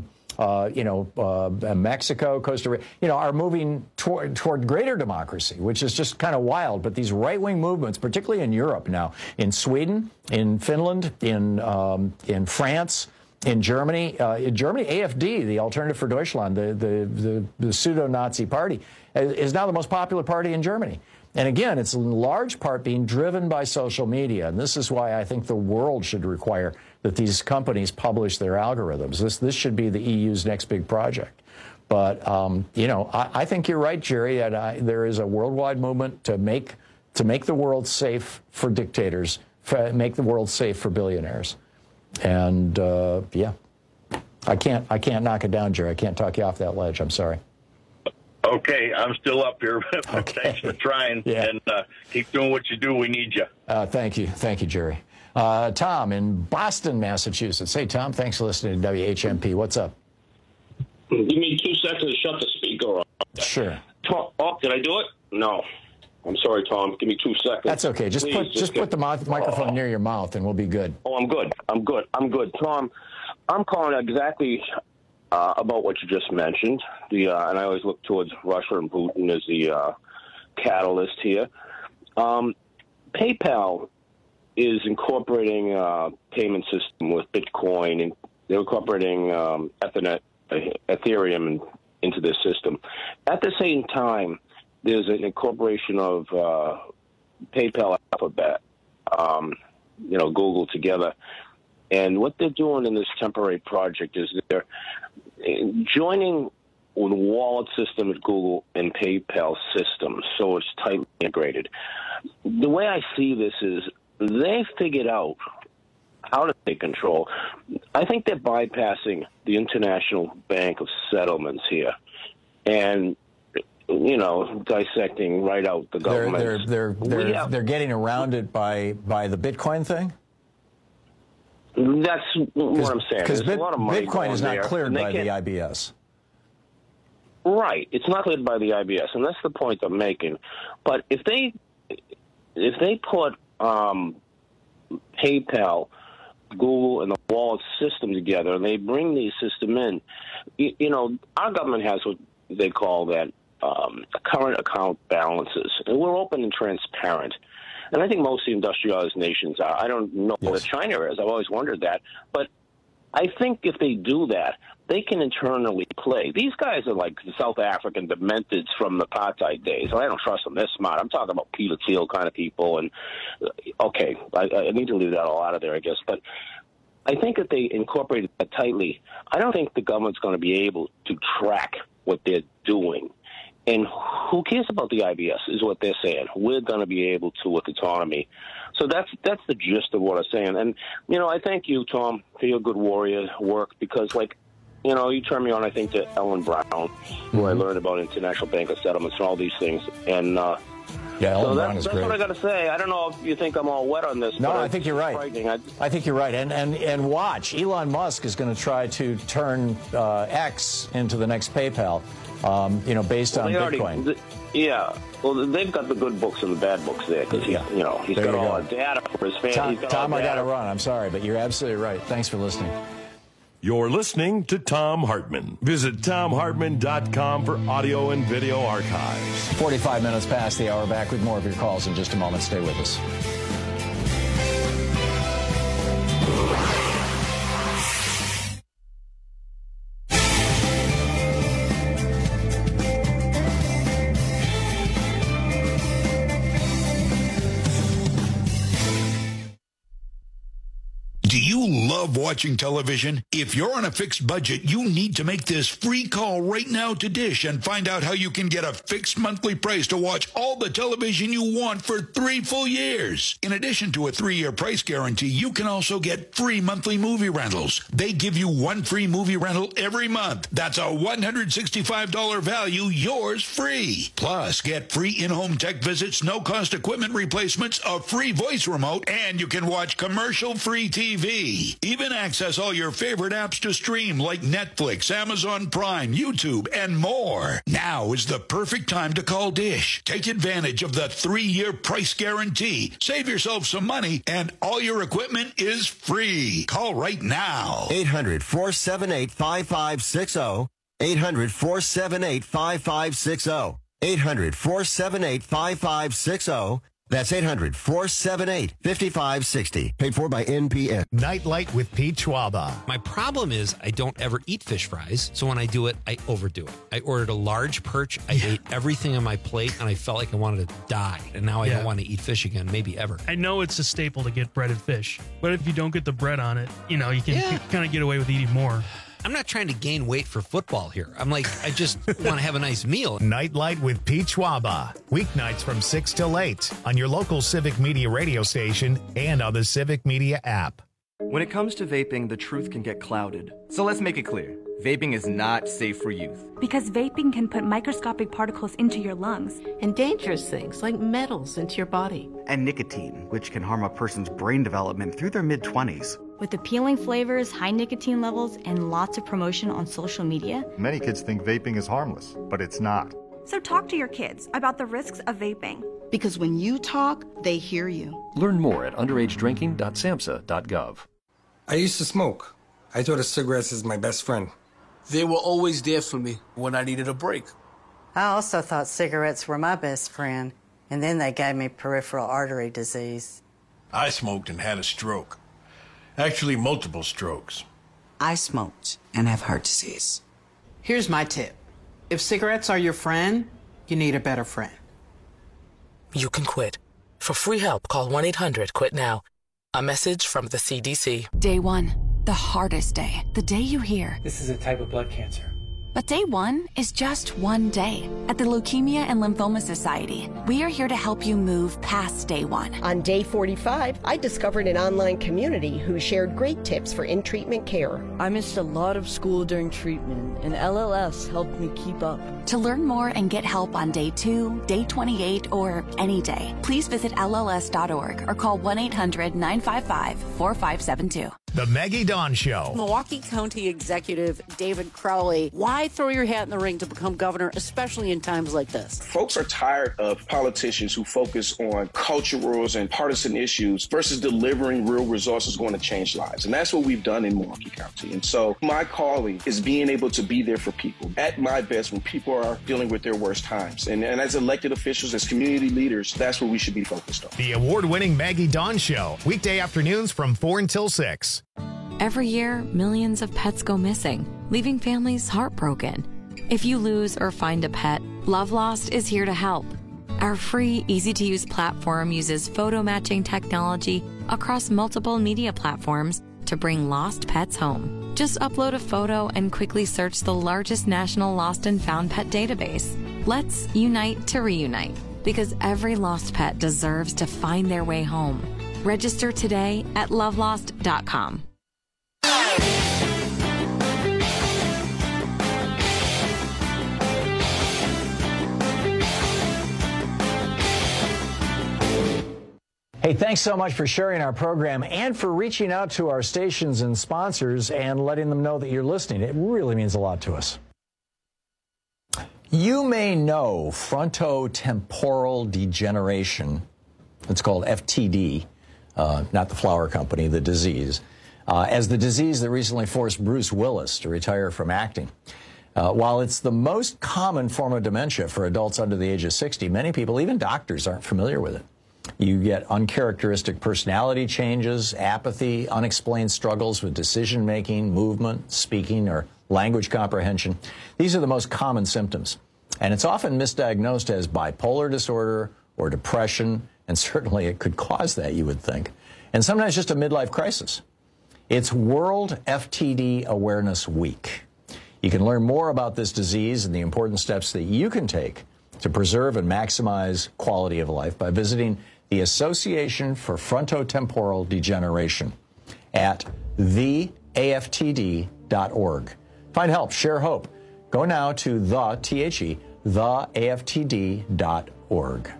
Mexico, Costa Rica, are moving toward greater democracy, which is just kind of wild. But these right-wing movements, particularly in Europe now, in Sweden, in Finland, in France, in Germany, AfD, the Alternative for Deutschland, the pseudo-Nazi party, is now the most popular party in Germany. And again, it's in large part being driven by social media. And this is why I think the world should require that these companies publish their algorithms. This should be the EU's next big project. But, I think you're right, Jerry, that there is a worldwide movement to make the world safe for dictators, make the world safe for billionaires. And, I can't knock it down, Jerry. I can't talk you off that ledge. I'm sorry. Okay, I'm still up here. Okay. Thanks for trying, and keep doing what you do. We need you. Thank you, Jerry. Tom in Boston, Massachusetts. Hey, Tom, thanks for listening to WHMP. What's up? Give me 2 seconds to shut the speaker off. Sure. Tom, did I do it? No. I'm sorry, Tom. Give me 2 seconds. That's okay. Just put the microphone near your mouth, and we'll be good. Oh, I'm good. Tom, I'm calling exactly about what you just mentioned. And I always look towards Russia and Putin as the catalyst here. PayPal is incorporating a payment system with Bitcoin, and they're incorporating Ethereum into their system. At the same time, there's an incorporation of PayPal, Alphabet, Google together. And what they're doing in this temporary project is joining with wallet system at Google and PayPal systems, so it's tightly integrated. The way I see this is they figured out how to take control. I think they're bypassing the International Bank of Settlements here and, dissecting right out the government. They're getting around it by the Bitcoin thing? That's what I'm saying. Because a lot of money Bitcoin is not there, cleared by the IBS. Right. It's not cleared by the IBS, and that's the point I'm making. But if they put PayPal, Google, and the wallet system together, and they bring the system in, our government has what they call that current account balances, and we're open and transparent. And I think most of the industrialized nations are. I don't know what China is. I've always wondered that. But I think if they do that, they can internally play. These guys are like the South African dementeds from the apartheid days. I don't trust them this smart. I'm talking about Peter Thiel kind of people. And, okay, I need to leave that all out of there, I guess. But I think if they incorporate it tightly, I don't think the government's going to be able to track what they're doing. And who cares about the IBS is what they're saying. We're going to be able to with autonomy. So that's the gist of what I'm saying. And, I thank you, Tom, for your good warrior work because, you turned me on, I think, to Ellen Brown, who I learned about International Bank of Settlements and all these things. And Ellen Brown is great. That's what I got to say. I don't know if you think I'm all wet on this. No, I think you're right. I think you're right. And watch, Elon Musk is going to try to turn X into the next PayPal. Based on Bitcoin. Well, they've got the good books and the bad books there because he's got all the data for his family. Tom, I got to run. I'm sorry, but you're absolutely right. Thanks for listening. You're listening to Thom Hartmann. Visit ThomHartmann.com for audio and video archives. 45 minutes past the hour. Back with more of your calls in just a moment. Stay with us. Love watching television? If you're on a fixed budget, you need to make this free call right now to Dish and find out how you can get a fixed monthly price to watch all the television you want for 3 full years. In addition to a 3-year price guarantee, you can also get free monthly movie rentals. They give you 1 free movie rental every month. That's a $165 value, yours free. Plus, get free in-home tech visits, no-cost equipment replacements, a free voice remote, and you can watch commercial-free TV. Even access all your favorite apps to stream like Netflix, Amazon Prime, YouTube, and more. Now is the perfect time to call Dish. Take advantage of the 3-year price guarantee. Save yourself some money, and all your equipment is free. Call right now. 800-478-5560. 800-478-5560. 800-478-5560. That's 800-478-5560. Paid for by NPN. Nightlight with Pete Schwaba. My problem is I don't ever eat fish fries, so when I do it, I overdo it. I ordered a large perch. I ate everything on my plate, and I felt like I wanted to die. And now I don't want to eat fish again, maybe ever. I know it's a staple to get breaded fish, but if you don't get the bread on it, you can kind of get away with eating more. I'm not trying to gain weight for football here. I'm like, I just want to have a nice meal. Nightlight with Pete Schwaba. Weeknights from 6 till 8 on your local Civic Media radio station and on the Civic Media app. When it comes to vaping, the truth can get clouded. So let's make it clear. Vaping is not safe for youth. Because vaping can put microscopic particles into your lungs. And dangerous things like metals into your body. And nicotine, which can harm a person's brain development through their mid-20s. With appealing flavors, high nicotine levels, and lots of promotion on social media, many kids think vaping is harmless, but it's not. So talk to your kids about the risks of vaping. Because when you talk, they hear you. Learn more at underagedrinking.samhsa.gov. I used to smoke. I thought of cigarettes as my best friend. They were always there for me when I needed a break. I also thought cigarettes were my best friend, and then they gave me peripheral artery disease. I smoked and had a stroke. Actually, multiple strokes. I smoked and have heart disease. Here's my tip. If cigarettes are your friend, you need a better friend. You can quit. For free help, call 1-800-QUIT-NOW. A message from the CDC. Day 1. The hardest day, the day you hear, "This is a type of blood cancer." But day one is just one day. At the Leukemia and Lymphoma Society, we are here to help you move past day one. On day 45, I discovered an online community who shared great tips for in-treatment care. I missed a lot of school during treatment, and LLS helped me keep up. To learn more and get help on day 2, day 28, or any day, please visit LLS.org or call 1-800-955-4572. The Maggie Dawn Show. Milwaukee County Executive David Crowley, why throw your hat in the ring to become governor, especially in times like this? Folks are tired of politicians who focus on culturals and partisan issues versus delivering real resources going to change lives. And that's what we've done in Milwaukee County. And so my calling is being able to be there for people at my best when people are dealing with their worst times. And as elected officials, as community leaders, that's what we should be focused on. The award-winning Maggie Dawn Show. Weekday afternoons from 4 until 6. Every year, millions of pets go missing, leaving families heartbroken. If you lose or find a pet, Love Lost is here to help. Our free, easy-to-use platform uses photo matching technology across multiple media platforms to bring lost pets home. Just upload a photo and quickly search the largest national lost and found pet database. Let's unite to reunite, because every lost pet deserves to find their way home. Register today at lovelost.com. Hey, thanks so much for sharing our program and for reaching out to our stations and sponsors and letting them know that you're listening. It really means a lot to us. You may know frontotemporal degeneration. It's called FTD, not the flower company, the disease, as the disease that recently forced Bruce Willis to retire from acting. While it's the most common form of dementia for adults under the age of 60, many people, even doctors, aren't familiar with it. You get uncharacteristic personality changes, apathy, unexplained struggles with decision-making, movement, speaking, or language comprehension. These are the most common symptoms. And it's often misdiagnosed as bipolar disorder or depression, and certainly it could cause that, you would think. And sometimes just a midlife crisis. It's World FTD Awareness Week. You can learn more about this disease and the important steps that you can take to preserve and maximize quality of life by visiting the Association for Frontotemporal Degeneration at theaftd.org. Find help, share hope. Go now to theaftd.org.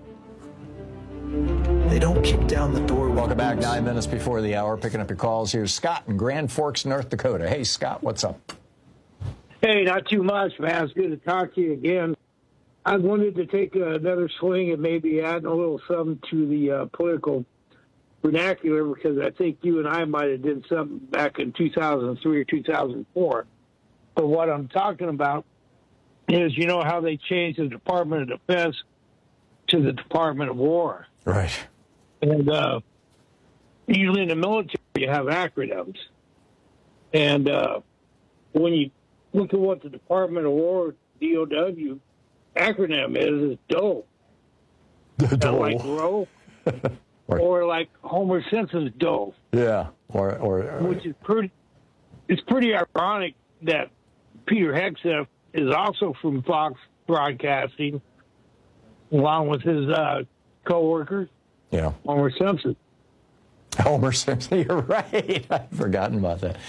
They don't kick down the door. Welcome back, 9 minutes before the hour. Picking up your calls. Here's Scott in Grand Forks, North Dakota. Hey, Scott, what's up? Hey, not too much, man. It's good to talk to you again. I wanted to take another swing at maybe adding a little something to the political vernacular, because I think you and I might have did something back in 2003 or 2004. But what I'm talking about is, you know, how they changed the Department of Defense to the Department of War. Right. And usually in the military, you have acronyms. And when you look at what the Department of War, DOW, acronym is DOE. Like Roe, or like Homer Simpson's Doe. Yeah. Or which is pretty. It's pretty ironic that Peter Hegseth is also from Fox Broadcasting, along with his co-worker, Homer Simpson. Homer Simpson, you're right. I've forgotten about that.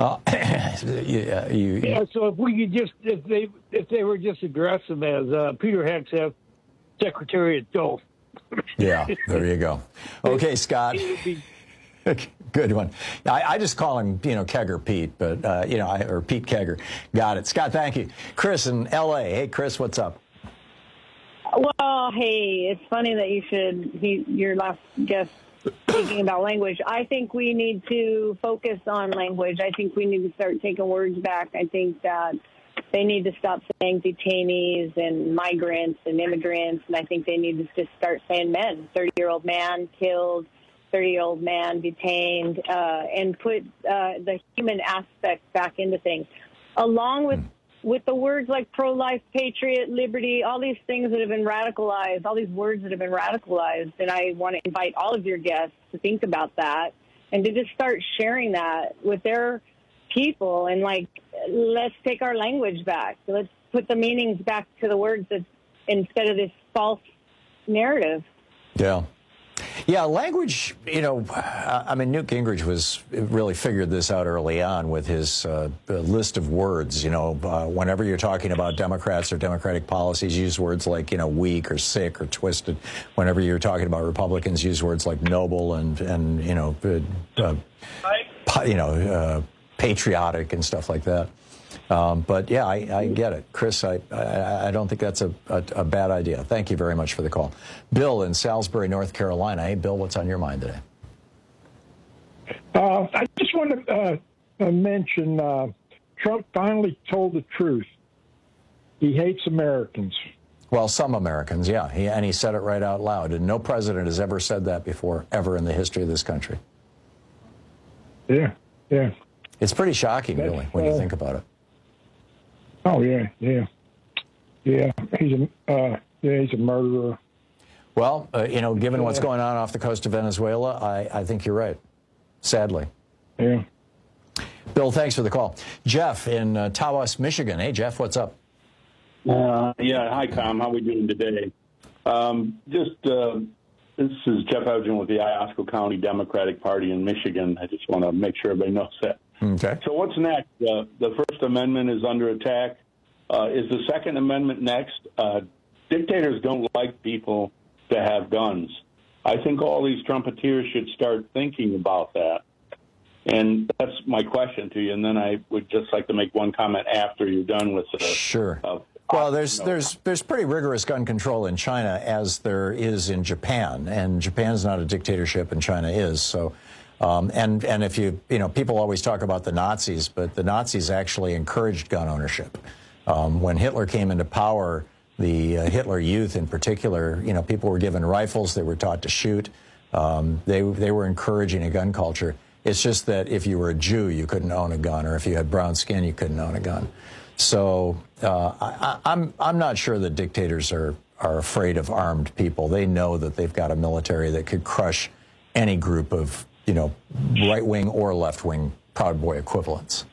So if we could just, if they were just address him as Peter Hegseth, Secretary of Doe. Yeah, there you go. Okay, Scott. Good one. I just call him, Kegger Pete, but, or Pete Kegger. Got it. Scott, thank you. Chris in L.A. Hey, Chris, what's up? Well, hey, it's funny that your last guest speaking about language. I think we need to focus on language. I think we need to start taking words back. I think that they need to stop saying detainees and migrants and immigrants, and I think they need to just start saying men. 30-year-old man killed, 30-year-old man detained, and put the human aspect back into things, along with the words like pro-life, patriot, liberty, all these things that have been radicalized, all these words that have been radicalized. And I want to invite all of your guests to think about that and to just start sharing that with their people, and like, let's take our language back. Let's put the meanings back to the words instead of this false narrative. Yeah. Yeah, language, I mean, Newt Gingrich really figured this out early on with his list of words. Whenever you're talking about Democrats or Democratic policies, use words like, weak or sick or twisted. Whenever you're talking about Republicans, use words like noble and patriotic and stuff like that. But yeah, I get it. Chris, I don't think that's a bad idea. Thank you very much for the call. Bill in Salisbury, North Carolina. Hey, Bill, what's on your mind today? I just want to mention Trump finally told the truth. He hates Americans. Well, some Americans, yeah. He said it right out loud. And no president has ever said that before, ever in the history of this country. Yeah, yeah. It's pretty shocking, really, when you think about it. Oh, yeah. He's a murderer. Well, given what's going on off the coast of Venezuela, I think you're right, sadly. Yeah. Bill, thanks for the call. Jeff in Tawas, Michigan. Hey, Jeff, what's up? Hi, Tom. How are we doing today? This is Jeff Elgin with the Iosco County Democratic Party in Michigan. I just want to make sure everybody knows that. Okay. So what's next? The First Amendment is under attack. Is the Second Amendment next? Dictators don't like people to have guns. I think all these Trumpeteers should start thinking about that. And that's my question to you. And then I would just like to make one comment after you're done with the... Sure. Well, there's pretty rigorous gun control in China, as there is in Japan, and Japan's not a dictatorship, and China is. So, and if people always talk about the Nazis, but the Nazis actually encouraged gun ownership. When Hitler came into power, the Hitler Youth in particular, people were given rifles, they were taught to shoot. They were encouraging a gun culture. It's just that if you were a Jew, you couldn't own a gun, or if you had brown skin, you couldn't own a gun. So I'm not sure that dictators are afraid of armed people. They know that they've got a military that could crush any group of, right-wing or left-wing Proud Boy equivalents.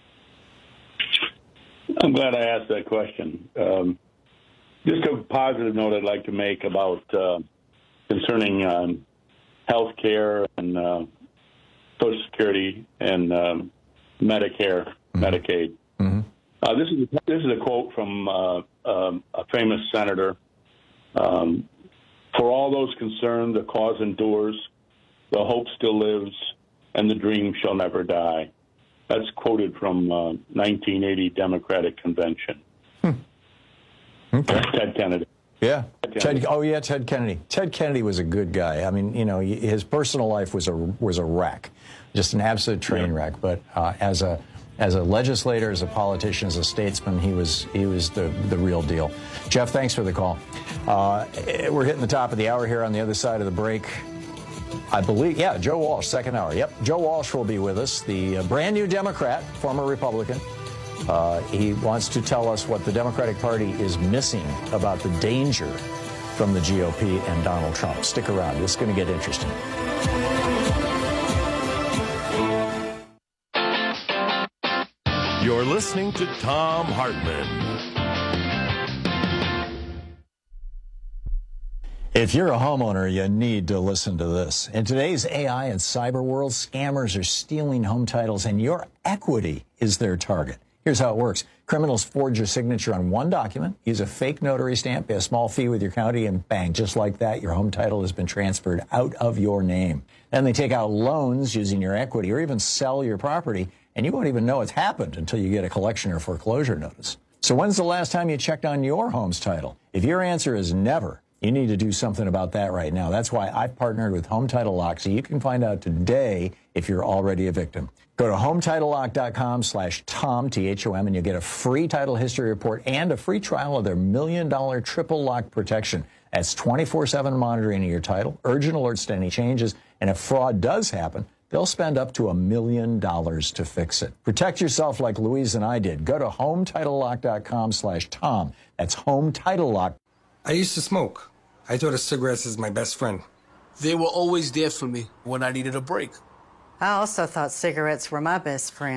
I'm glad I asked that question. Just a positive note I'd like to make about concerning health care and Social Security and Medicare, Medicaid. Mm-hmm. This is a quote from a famous senator. For all those concerned, the cause endures, the hope still lives, and the dream shall never die. That's quoted from 1980 Democratic Convention. Okay. Ted Kennedy. Yeah. Ted Kennedy. Ted Kennedy was a good guy. I mean, his personal life was a wreck, just an absolute train wreck. But as a legislator, as a politician, as a statesman, he was the real deal. Jeff, thanks for the call. We're hitting the top of the hour here. On the other side of the break, I believe, Joe Walsh, second hour. Yep, Joe Walsh will be with us, the brand new Democrat, former Republican. He wants to tell us what the Democratic Party is missing about the danger from the GOP and Donald Trump. Stick around. This is going to get interesting. You're listening to Thom Hartmann. If you're a homeowner, you need to listen to this. In today's AI and cyber world, scammers are stealing home titles, and your equity is their target. Here's how it works. Criminals forge your signature on one document, use a fake notary stamp, pay a small fee with your county, and bang, just like that, your home title has been transferred out of your name. Then they take out loans using your equity or even sell your property, and you won't even know it's happened until you get a collection or foreclosure notice. So when's the last time you checked on your home's title? If your answer is never, you need to do something about that right now. That's why I've partnered with Home Title Lock, so you can find out today if you're already a victim. Go to HometitleLock.com/Tom, T-H-O-M, and you'll get a free title history report and a free trial of their $1 million triple lock protection. That's 24/7 monitoring of your title, urgent alerts to any changes, and if fraud does happen, they'll spend up to $1 million to fix it. Protect yourself like Louise and I did. Go to HometitleLock.com/Tom. That's HometitleLock. I used to smoke. I thought of cigarettes as my best friend. They were always there for me when I needed a break. I also thought cigarettes were my best friend.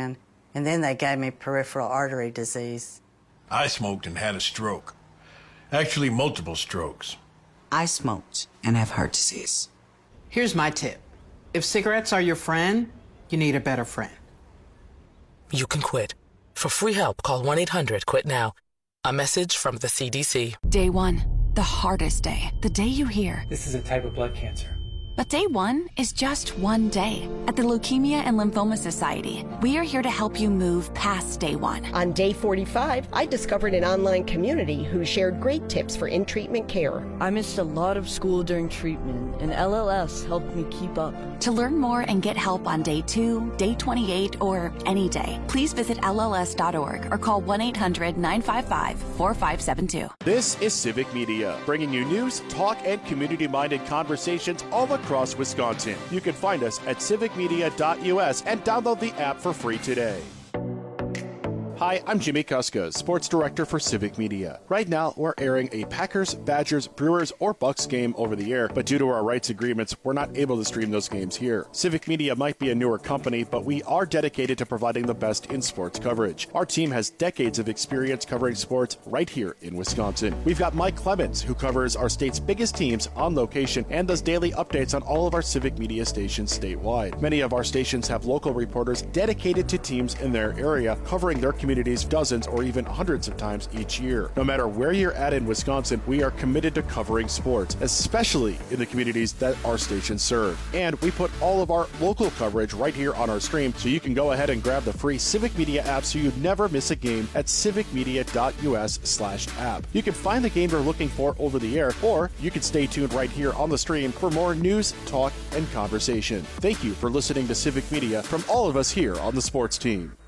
and then they gave me peripheral artery disease. I smoked and had a stroke. Actually, multiple strokes. I smoked and have heart disease. Here's my tip. If cigarettes are your friend, you need a better friend. You can quit. For free help, call 1-800-QUIT-NOW. A message from the CDC. Day one, the hardest day. The day you hear, this is a type of blood cancer. But day one is just one day. At the Leukemia and Lymphoma Society, we are here to help you move past day one. On day 45, I discovered an online community who shared great tips for in-treatment care. I missed a lot of school during treatment, and LLS helped me keep up. To learn more and get help on day 2, day 28, or any day, please visit LLS.org or call 1-800-955-4572. This is Civic Media, bringing you news, talk, and community-minded conversations all across Wisconsin. You can find us at civicmedia.us and download the app for free today. Hi, I'm Jimmy Kuska, Sports Director for Civic Media. Right now, we're airing a Packers, Badgers, Brewers, or Bucks game over the air, but due to our rights agreements, we're not able to stream those games here. Civic Media might be a newer company, but we are dedicated to providing the best in sports coverage. Our team has decades of experience covering sports right here in Wisconsin. We've got Mike Clemens, who covers our state's biggest teams on location and does daily updates on all of our Civic Media stations statewide. Many of our stations have local reporters dedicated to teams in their area, covering their communities dozens or even hundreds of times each year. No matter where you're at in Wisconsin, we are committed to covering sports, especially in the communities that our stations serve. And we put all of our local coverage right here on our stream, so you can go ahead and grab the free Civic Media app so you never miss a game at civicmedia.us/app. You can find the game you're looking for over the air, or you can stay tuned right here on the stream for more news, talk, and conversation. Thank you for listening to Civic Media from all of us here on the sports team.